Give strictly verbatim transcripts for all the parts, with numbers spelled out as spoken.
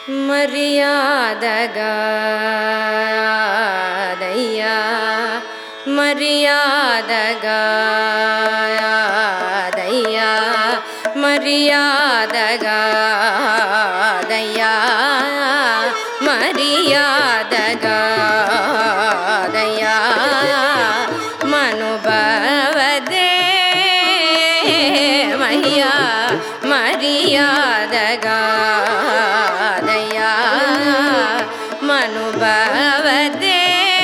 మర్యాదగా దయ్యా మర్యాదగా దయ్యా మర్యాదగా దయ్యా మర్యాదగా దయ్యా మనుభవదే మయ్యా మర్యాదగా దయ్యా మనుభవదే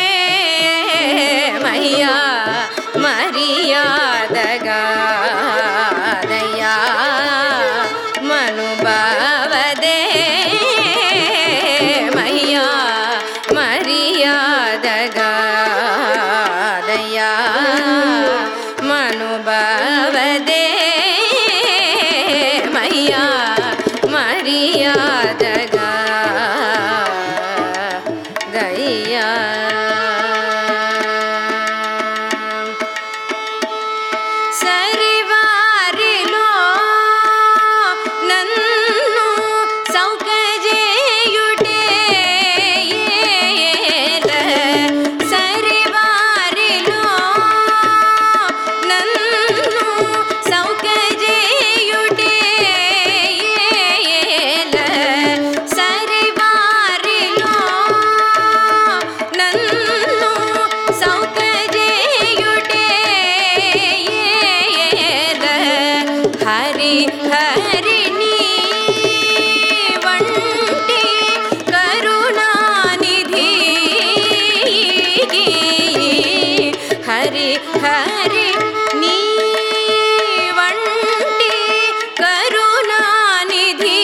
మయ్యా మర్యాదగా దయ్యా మనుభవదే మయ్యా మర్యాదగా దయ్యా మనుభవదే మయ్యా మర్యాదగా దయ్యా సరివారిలో నన్ను సౌకజేయుటే సరివారిలో నన్ను సౌకజేయుటే సరివారిలో నన్ను సౌకజేయుటే హరి హరిని వంటి కరుణానిధి హరి హరి నీ వంటి కరుణానిధి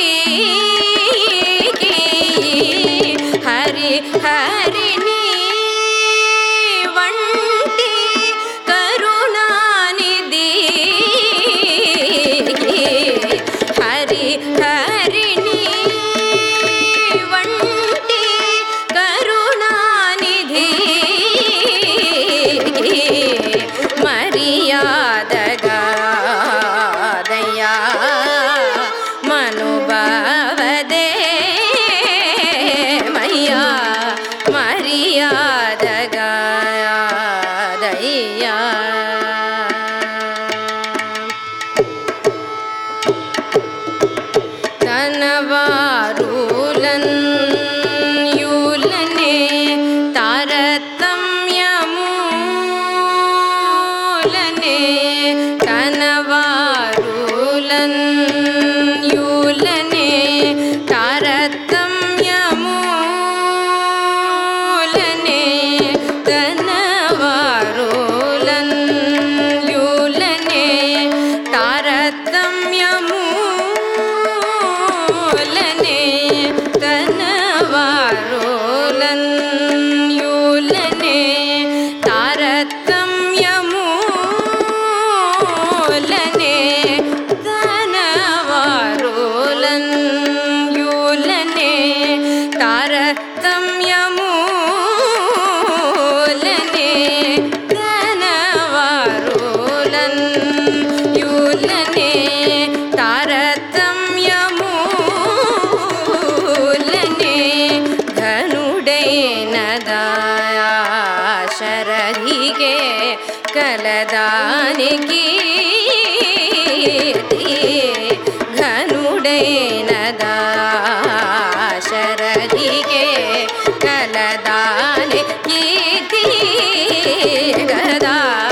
హరి హరి నీ వంటి కరుణానిధి హరి హరిని వంటి కరుణానిధి మర్యాదగా దయ్యా మనుభవదే మయ్యా మర్యాదగా దయ్యా తనవారులన్ యులనే తారతమ్యములనే తనవారులన్ యులనే తారతమ్యములనే తనవారులన్ యులనే తారతమ్యము తనవారులన్ యులనే తారతమ్యములనే తనవారులన్ యులనే తారతమ్యములనే తనవారులన్ యులనే తారతమ్యములనే ఘనుడైన దాశరథిగే కలదానికి ఘనుడైన దాశరథిగే కలదానికి గదా